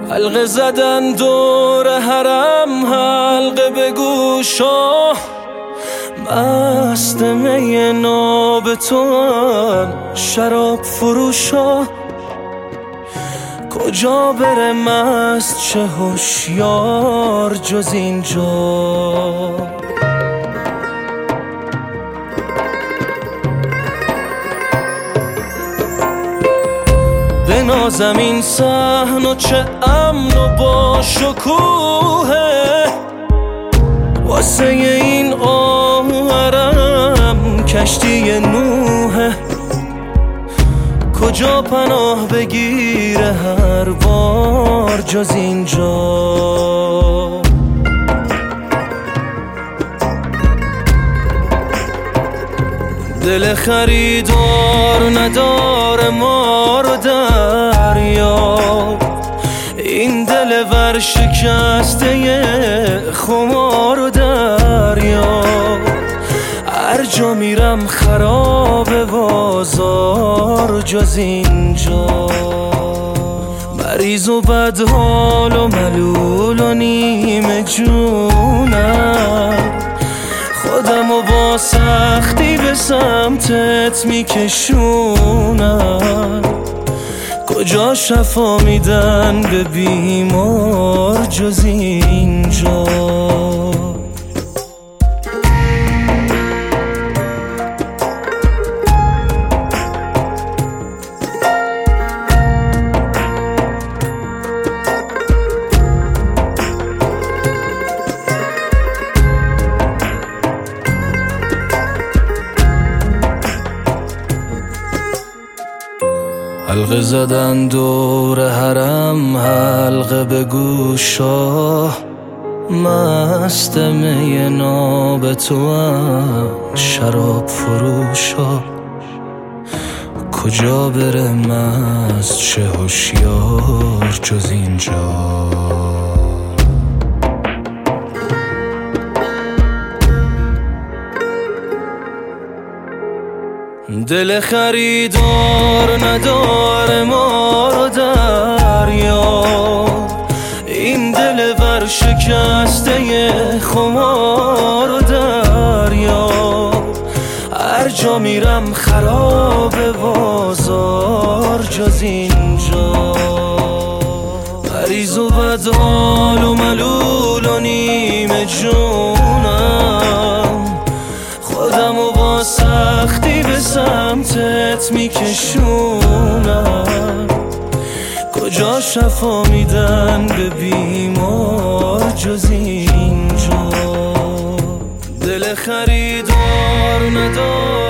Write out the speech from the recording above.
حلقه زدن دور حرم، حلقه به گوشا، مست می ناب توان شراب فروشا. کجا بره مست چه هوشیار جز اینجا. بنازم این صحن و چه امن و با شکوهه، واسه این آهرم کشتی نوحه. کجا پناه بگیره هر بار جز اینجا. دل خریدار نداره ما رو دریاب، این دل ورشکسته خمار رو دریاب. هر جا میرم خراب بازار جز اینجا. مریض و بدحال و ملول و نیمه جونم، خودم و با سختی به سمتت میکشونم. کجا شفا میدن به بیمار جز اینجا. حلقه زدن دور حرم، حلقه به گوشا، مست می ناب توام شراب فروشا. کجا بره مست چه هوشیار جز اینجا. دل خریدار نداره ما رو دریاب، این دل ورشکسته خمار رو دریاب. هر جا میرم خراب بازار جز اینجا. مریض و بدحال و ملول و نیمه جونم، خودم و با سختی به سمتت میکشونم. کجا شفا میدن به بیمار جز اینجا. دل خریدار ندار